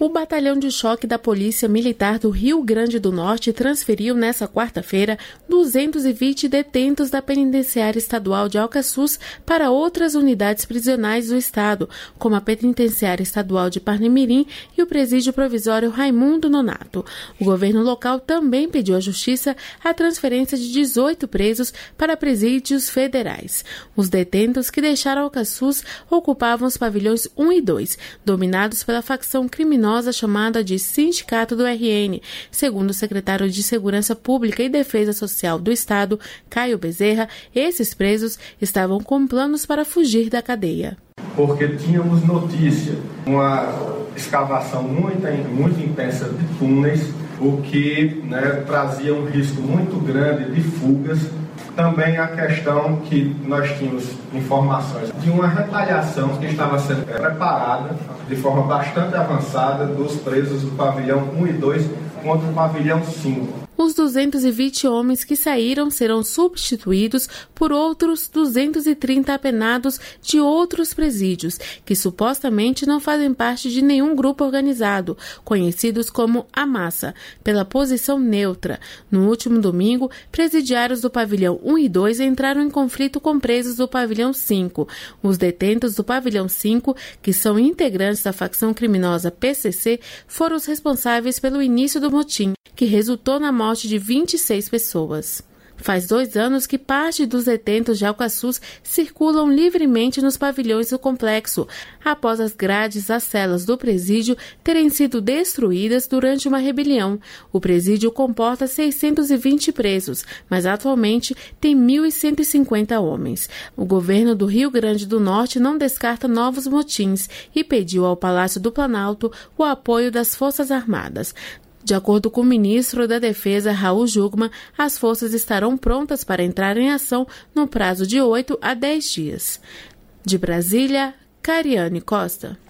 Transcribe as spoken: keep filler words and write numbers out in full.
O Batalhão de Choque da Polícia Militar do Rio Grande do Norte transferiu nesta quarta-feira duzentos e vinte detentos da Penitenciária Estadual de Alcaçuz para outras unidades prisionais do estado, como a Penitenciária Estadual de Parnamirim e o Presídio Provisório Raimundo Nonato. O governo local também pediu à Justiça a transferência de dezoito presos para presídios federais. Os detentos que deixaram Alcaçuz ocupavam os pavilhões um e dois, dominados pela facção criminosa chamada de Sindicato do R N. Segundo o secretário de Segurança Pública e Defesa Social do Estado, Caio Bezerra, esses presos estavam com planos para fugir da cadeia. Porque tínhamos notícia, uma escavação muito, muito intensa de túneis, o que né, trazia um risco muito grande de fugas. Também a questão que nós tínhamos informações de uma retaliação que estava sendo preparada de forma bastante avançada dos presos do pavilhão um e dois contra o pavilhão cinco. Os duzentos e vinte homens que saíram serão substituídos por outros duzentos e trinta apenados de outros presídios, que supostamente não fazem parte de nenhum grupo organizado, conhecidos como a Massa, pela posição neutra. No último domingo, presidiários do pavilhão um e dois entraram em conflito com presos do pavilhão cinco. Os detentos do pavilhão cinco, que são integrantes da facção criminosa P C C, foram os responsáveis pelo início do motim, que resultou na morte de vinte e seis pessoas. Faz dois anos que parte dos detentos de Alcaçuz circulam livremente nos pavilhões do complexo, após as grades das celas do presídio terem sido destruídas durante uma rebelião. O presídio comporta seiscentos e vinte presos, mas atualmente tem mil cento e cinquenta homens. O governo do Rio Grande do Norte não descarta novos motins e pediu ao Palácio do Planalto o apoio das Forças Armadas. De acordo com o ministro da Defesa, Raul Jugman, as forças estarão prontas para entrar em ação no prazo de oito a dez dias. De Brasília, Cariane Costa.